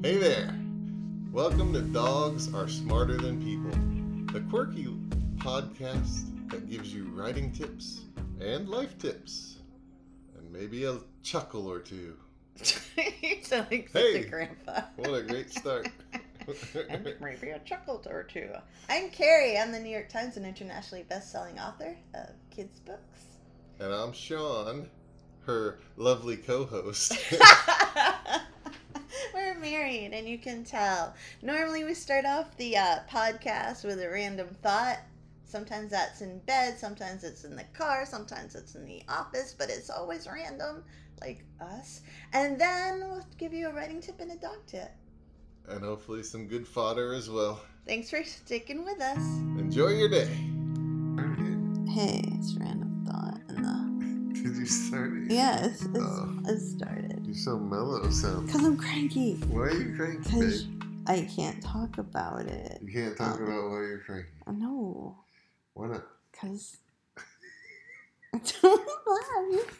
Hey there! Welcome to Dogs Are Smarter Than People, the quirky podcast that gives you writing tips and life tips, and maybe a chuckle or two. You sound like such a grandpa. What a great start. And maybe a chuckle or two. I'm Carrie. I'm the New York Times and internationally best-selling author of kids' books. And I'm Sean, her lovely co-host. We're married, and you can tell. Normally we start off the podcast with a random thought. Sometimes that's in bed, sometimes it's in the car, sometimes it's in the office, but it's always random, like us. And then we'll give you a writing tip and a dog tip. And hopefully some good fodder as well. Thanks for sticking with us. Enjoy your day. Hey, it's random thought. Did you start it? Yeah, it started. You're so mellow, sound. Because I'm cranky. Why are you cranky, Because babe? I can't talk about it. You can't talk about why you're cranky. No. Why not? Because I don't laugh.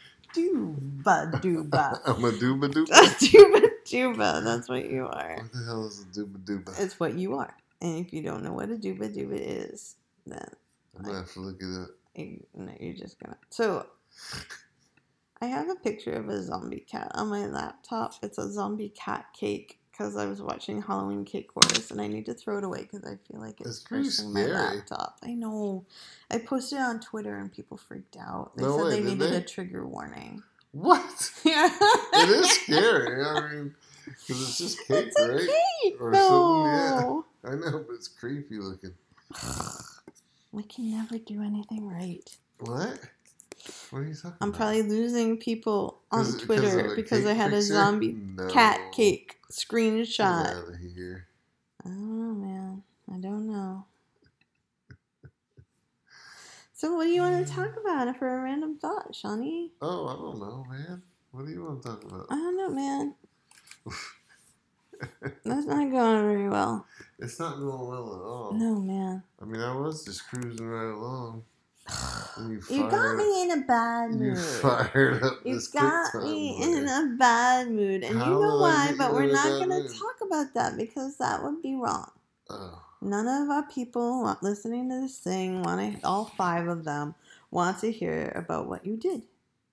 Dooba. I'm a dooba dooba. Dooba. That's what you are. What the hell is a dooba dooba? It's what you are. And if you don't know what a dooba is, then I'm gonna have to look it up. No, you're just gonna. So, I have a picture of a zombie cat on my laptop. It's a zombie cat cake because I was watching Halloween Cake Wars and I need to throw it away because I feel like it's crushing my laptop. I know. I posted it on Twitter and people freaked out. They said they needed a trigger warning. What? Yeah. It is scary. I mean, because it's just cake, it's a right? Cake. Or no. something. Yeah. I know, but it's creepy looking. We can never do anything right. What? What are you talking about? I'm probably losing people on Twitter because I had picture? a zombie cat cake screenshot. Get out of here. I don't know, man. I don't know. So what do you want to talk about for a random thought, Shawnee? Oh, I don't know, man. What do you want to talk about? I don't know, man. That's not going very well. It's not going well at all. No, man. I mean, I was just cruising right along. You got me in a bad mood. You fired up You this got me in a bad mood. And you know why, but we're not going to talk about that because that would be wrong. Oh. None of our people listening to this thing, all 5 of them, want to hear about what you did.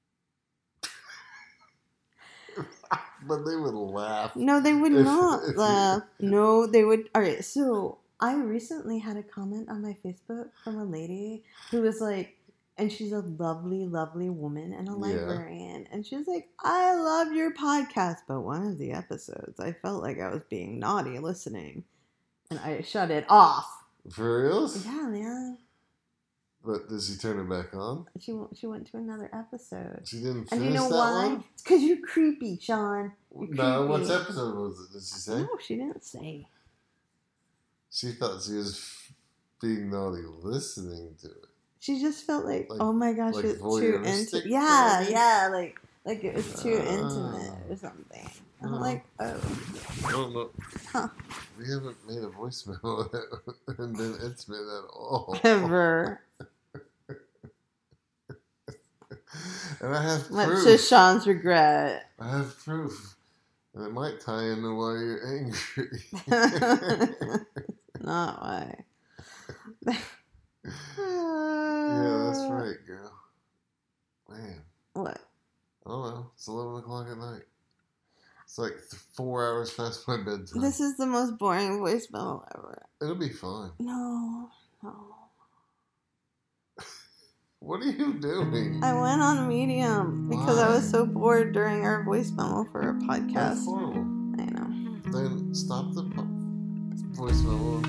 But they would laugh. No, they would not laugh. No, they would. All right, so I recently had a comment on my Facebook from a lady who was like, and she's a lovely, lovely woman and a librarian. And she was like, I love your podcast, but one of the episodes, I felt like I was being naughty listening. And I shut it off. For reals? Yeah, man. But does she turn it back on? She went to another episode. She didn't finish and you know that why? one? It's because you're creepy, Sean. No, what episode was it? Did she say? No, she didn't say. She thought she was being naughty listening to it. She just felt like oh my gosh, like it's too intimate. Yeah, like it was too intimate or something. I'm like, oh. I don't know. Huh. We haven't made a voicemail and been intimate at all. Ever. And I have proof. Much to Sean's regret. I have proof. And it might tie into why you're angry. Not why. Yeah, that's right, girl. Man. What? I don't know. It's 11 o'clock at night. It's like 4 hours past my bedtime. This is the most boring voicemail ever. It'll be fine. No. What are you doing? I went on Medium because I was so bored during our voice memo for our podcast. That's horrible. I know. Then stop the voice memo.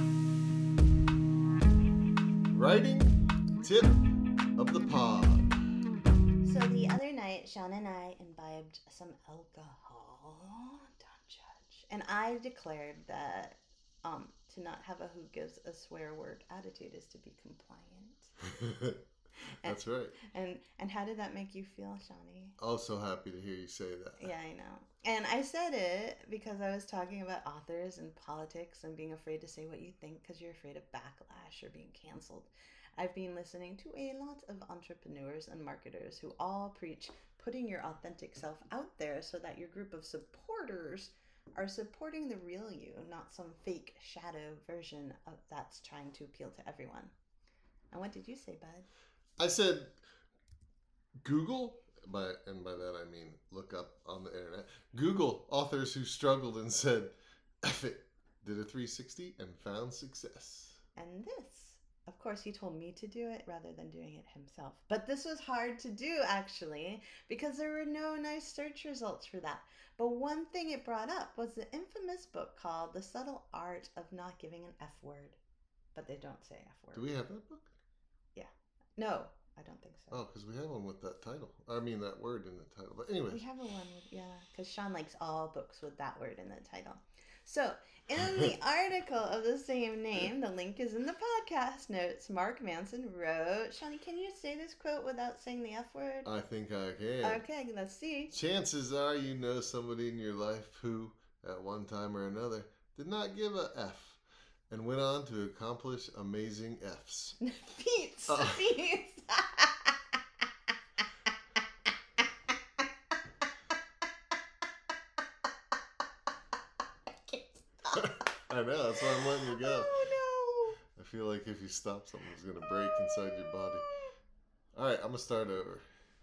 Writing tip of the pod. So the other night, Sean and I imbibed some alcohol. Don't judge. And I declared that to not have a who gives a swear word attitude is to be compliant. That's right. And how did that make you feel, Shawnee? Also happy to hear you say that. Yeah, I know. And I said it because I was talking about authors and politics and being afraid to say what you think because you're afraid of backlash or being canceled. I've been listening to a lot of entrepreneurs and marketers who all preach putting your authentic self out there so that your group of supporters are supporting the real you, not some fake shadow version of that's trying to appeal to everyone. And what did you say, bud? I said Google, and by that I mean look up on the internet. Google authors who struggled and said, F it, did a 360 and found success. And this, of course, he told me to do it rather than doing it himself. But this was hard to do, actually, because there were no nice search results for that. But one thing it brought up was the infamous book called The Subtle Art of Not Giving an F Word. But they don't say F word. Do we have that book? Yeah. No, I don't think so. Oh, because we have one with that title. I mean, that word in the title. But anyway. We have a one with, yeah, because Sean likes all books with that word in the title. So, in the article of the same name, the link is in the podcast notes. Mark Manson wrote, Shawnee, can you say this quote without saying the F word? I think I can. Okay, let's see. Chances are you know somebody in your life who, at one time or another, did not give a F and went on to accomplish amazing Fs. Feats. Feats. I know, that's why I'm letting you go. Oh, I feel like if you stop, something's going to break inside your body. All right, I'm going to start over.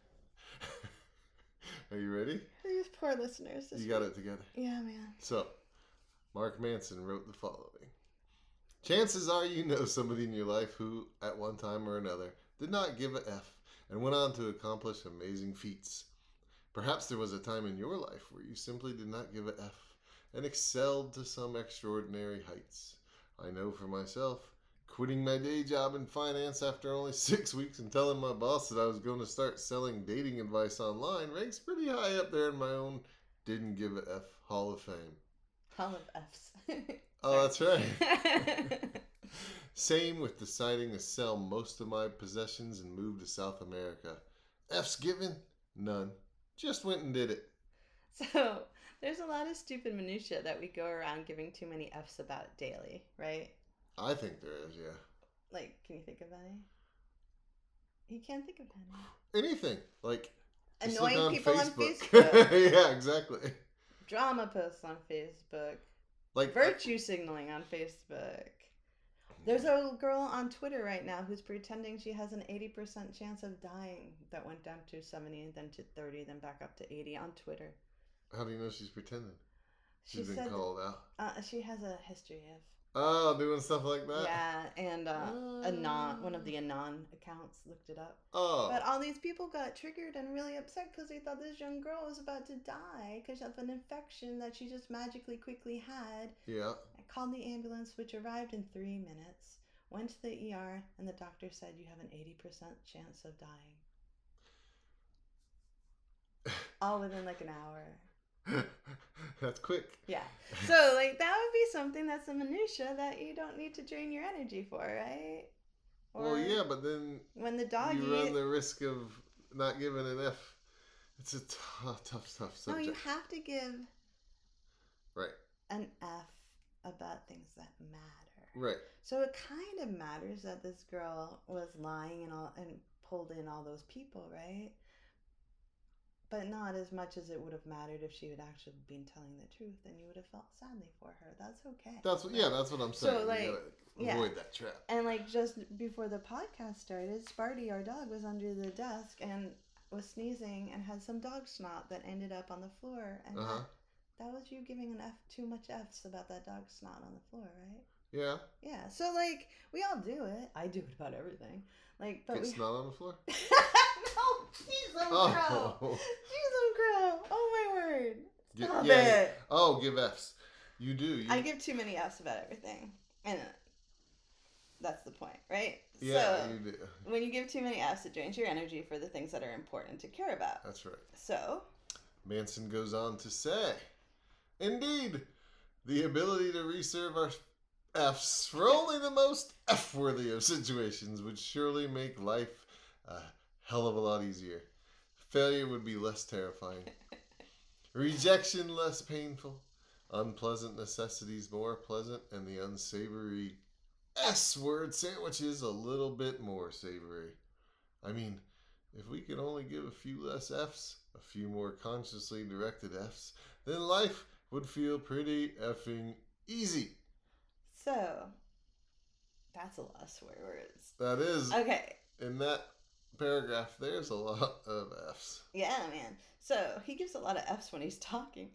Are you ready? These poor listeners. You got it together. Yeah, man. So, Mark Manson wrote the following. Chances are you know somebody in your life who, at one time or another, did not give a F and went on to accomplish amazing feats. Perhaps there was a time in your life where you simply did not give a F and excelled to some extraordinary heights. I know for myself, quitting my day job in finance after only 6 weeks and telling my boss that I was going to start selling dating advice online ranks pretty high up there in my own didn't give a F Hall of Fame. Hall of Fs. Oh, that's right. Same with deciding to sell most of my possessions and move to South America. F's given? None. Just went and did it. So, there's a lot of stupid minutia that we go around giving too many F's about daily, right? I think there is, yeah. Like, can you think of any? You can't think of any. Anything. Like, annoying people on Facebook. Yeah, exactly. Drama posts on Facebook. Like virtue signaling on Facebook. There's a girl on Twitter right now who's pretending she has an 80% chance of dying that went down to 70, then to 30, then back up to 80 on Twitter. How do you know she's pretending? She's been said, called out. She has a history of. Oh, doing stuff like that? Yeah, and one of the Anon accounts looked it up. Oh. But all these people got triggered and really upset because they thought this young girl was about to die because of an infection that she just magically quickly had. Yeah. I called the ambulance, which arrived in 3 minutes, went to the ER, and the doctor said you have an 80% chance of dying. All within like an hour. That's quick. Yeah. So, like, that would be something that's a minutia that you don't need to drain your energy for, right? Or well, yeah, but then when the dog you run the risk of not giving an F. It's a tough subject. No, you have to give an F about things that matter. Right. So it kind of matters that this girl was lying and pulled in all those people, right? But not as much as it would have mattered if she had actually been telling the truth, and you would have felt sadly for her. That's okay. That's what I'm saying. So, like, you gotta avoid that trap. And like just before the podcast started, Sparty, our dog, was under the desk and was sneezing and had some dog snot that ended up on the floor, and that was you giving an F, too much F's about that dog snot on the floor, right? Yeah. Yeah. So like we all do it. I do it about everything. Like, but Get snot on the floor. No, she's a crow. She's a crow. Oh my word. Stop it. Oh, give F's. You do. I give too many F's about everything, and that's the point, right? Yeah, so, you do. When you give too many F's, it drains your energy for the things that are important to care about. That's right. So, Manson goes on to say, indeed, the ability to reserve our F's for only the most F-worthy of situations would surely make life a hell of a lot easier. Failure would be less terrifying. Rejection less painful. Unpleasant necessities more pleasant, and the unsavory S-word sandwiches a little bit more savory. I mean, if we could only give a few less F's, a few more consciously directed F's, then life would feel pretty effing easy. So, that's a lot of swear words. That is. Okay. In that paragraph, there's a lot of F's. Yeah, man. So, he gives a lot of F's when he's talking.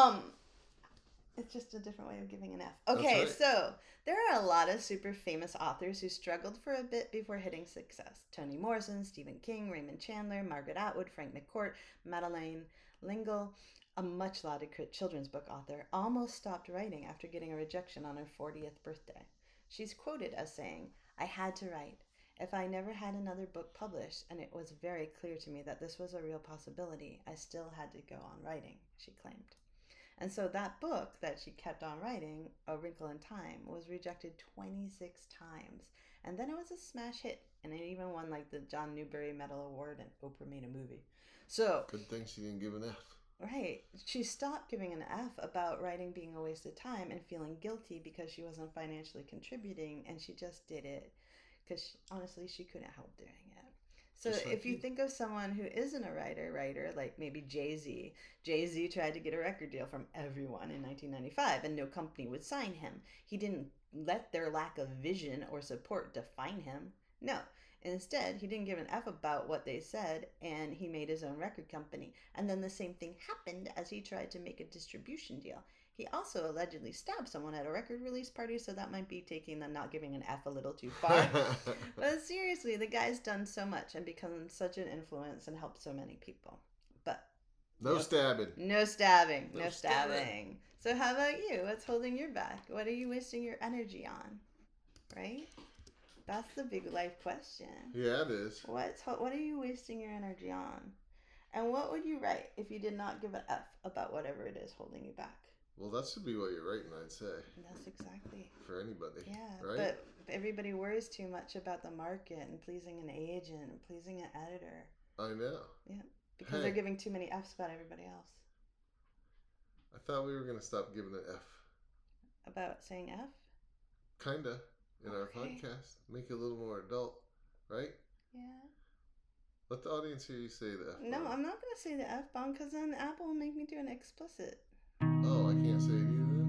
It's just a different way of giving an F. Okay, right. So there are a lot of super famous authors who struggled for a bit before hitting success. Toni Morrison, Stephen King, Raymond Chandler, Margaret Atwood, Frank McCourt, Madeleine L'Engle, a much lauded children's book author, almost stopped writing after getting a rejection on her 40th birthday. She's quoted as saying, "I had to write. If I never had another book published, and it was very clear to me that this was a real possibility, I still had to go on writing," she claimed. And so that book that she kept on writing, A Wrinkle in Time, was rejected 26 times. And then it was a smash hit. And it even won like the John Newbery Medal Award, and Oprah made a movie. So good thing she didn't give an F. Right. She stopped giving an F about writing being a waste of time and feeling guilty because she wasn't financially contributing, and she just did it because honestly she couldn't help doing it. So if you think of someone who isn't a writer, like maybe Jay-Z. Jay-Z tried to get a record deal from everyone in 1995, and no company would sign him. He didn't let their lack of vision or support define him. No. Instead, he didn't give an F about what they said, and he made his own record company. And then the same thing happened as he tried to make a distribution deal. He also allegedly stabbed someone at a record release party, so that might be taking the not giving an F a little too far. But seriously, the guy's done so much and become such an influence and helped so many people. But no stabbing. No stabbing. No stabbing. So how about you? What's holding you back? What are you wasting your energy on? Right? That's the big life question. Yeah, it is. What are you wasting your energy on? And what would you write if you did not give an F about whatever it is holding you back? Well, that should be what you're writing, I'd say. That's exactly. For anybody. Yeah, right? But everybody worries too much about the market and pleasing an agent and pleasing an editor. I know. Yeah, because they're giving too many Fs about everybody else. I thought we were going to stop giving an F. About saying F? Kinda. In our podcast. Make it a little more adult, right? Yeah. Let the audience hear you say the F-bomb. No, I'm not going to say the F-bomb because then Apple will make me do an explicit. Oh, I can't say it either then?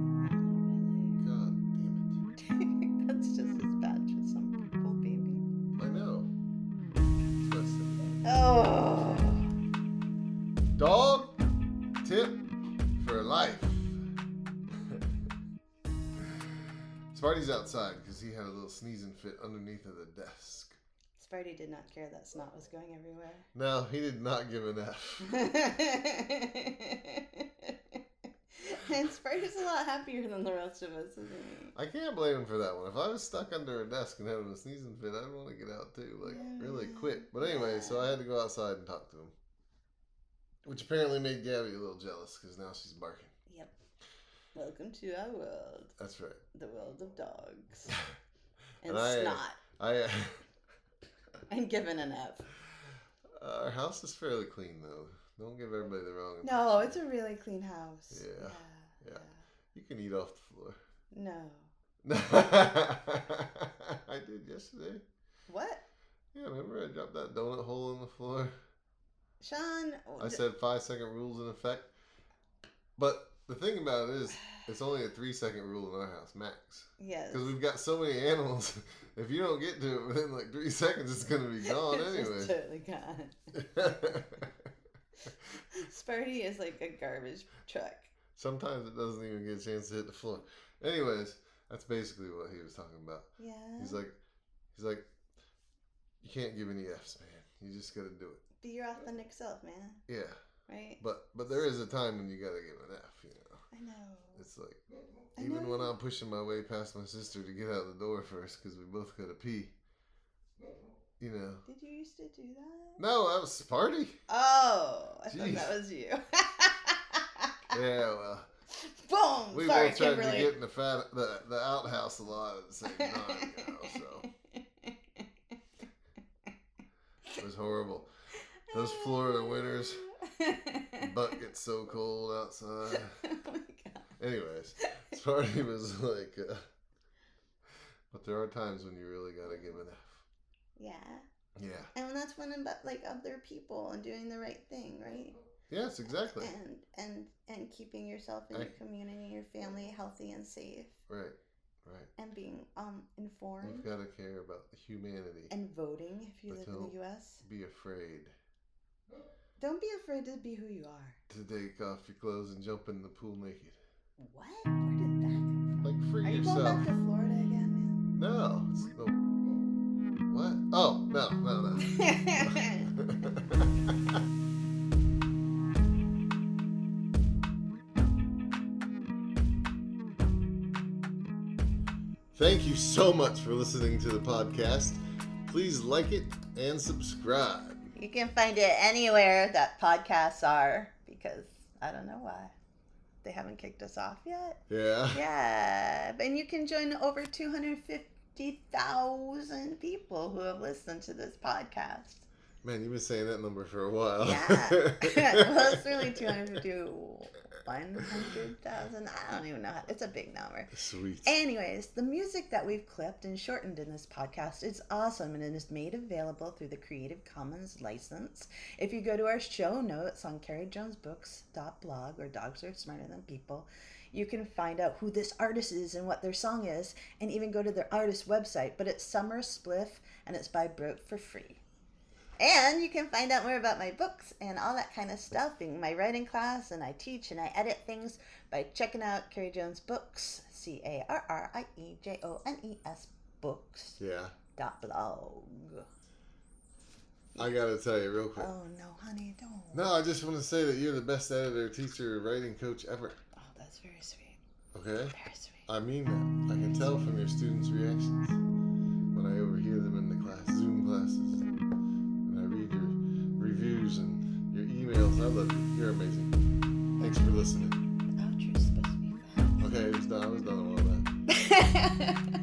God damn it. That's just as bad for some people, baby. I know. Oh. Dog tip for life. Sparty's outside because he had a little sneezing fit underneath of the desk. Sparty did not care that snot was going everywhere. No, he did not give an F. And Sparty's a lot happier than the rest of us, isn't he? I can't blame him for that one. If I was stuck under a desk and having a sneezing fit, I'd want to get out too, really quick. But anyway, so I had to go outside and talk to him. Which apparently made Gabby a little jealous because now she's barking. Yep. Welcome to our world. That's right. The world of dogs. And snot. I'm giving an F. Our house is fairly clean, though. Don't give everybody the wrong impression. No, it's a really clean house. Yeah. You can eat off the floor. No. I did yesterday. What? Yeah, remember I dropped that donut hole in the floor? Sean. I said 5-second rules in effect. But the thing about it is, it's only a 3-second rule in our house, max. Yes. Because we've got so many animals. If you don't get to it within like 3 seconds, it's going to be gone anyway. It's totally gone. Sparty is like a garbage truck. Sometimes it doesn't even get a chance to hit the floor. Anyways, that's basically what he was talking about. Yeah. He's like, you can't give any Fs, man. You just got to do it. Be your authentic self, man. Yeah. Right? But there is a time when you got to give an F, you know. I know. It's like, even when I'm pushing my way past my sister to get out the door first because we both got to pee, you know. Did you used to do that? No, that was Sparty. Oh, I thought that was you. Yeah, well. Boom! We Sorry, both tried Kimberly. to get in the outhouse a lot at the same time, you know, so. It was horrible. Those Florida winters, the butt gets so cold outside. Oh my God. Anyways, Sparty was like, but there are times when you really gotta give an F. Yeah. Yeah. And that's when about like other people and doing the right thing, right? Yes, exactly. And keeping yourself and your community, your family healthy and safe. Right. And being informed. You've got to care about humanity. And voting if you live in the U.S. Be afraid. Don't be afraid to be who you are. To take off your clothes and jump in the pool naked. What? Where did that come from? Like, free yourself. Are you going back to Florida again, man? No. It's no. What? Oh, no. Thank you so much for listening to the podcast. Please like it and subscribe. You can find it anywhere that podcasts are, because I don't know why. They haven't kicked us off yet. Yeah. Yeah. And you can join over 250,000 people who have listened to this podcast. Man, you've been saying that number for a while. Yeah. Well, it's really 250. 100,000. I don't even know how. It's a big number. Sweet. Anyways, the music that we've clipped and shortened in this podcast is awesome, and it is made available through the Creative Commons license. If you go to our show notes on CarrieJonesBooks.blog or Dogs Are Smarter Than People, you can find out who this artist is and what their song is, and even go to their artist website. But it's Summer Spliff, and it's by Broke for Free. And you can find out more about my books and all that kind of stuff in my writing class, and I teach and I edit things by checking out Carrie Jones Books, CarrieJones Books. Yeah. .blog. I gotta tell you real quick. Oh no, honey, don't. No, I just want to say that you're the best editor, teacher, writing coach ever. Oh, that's very sweet. Okay? Very sweet. I mean that. I can tell from your students' reactions when I overhear them in the class, Zoom classes. Read your reviews and your emails. I love you. You're amazing. Thanks for listening. The outro's supposed to be fun. Okay, I was done a while back.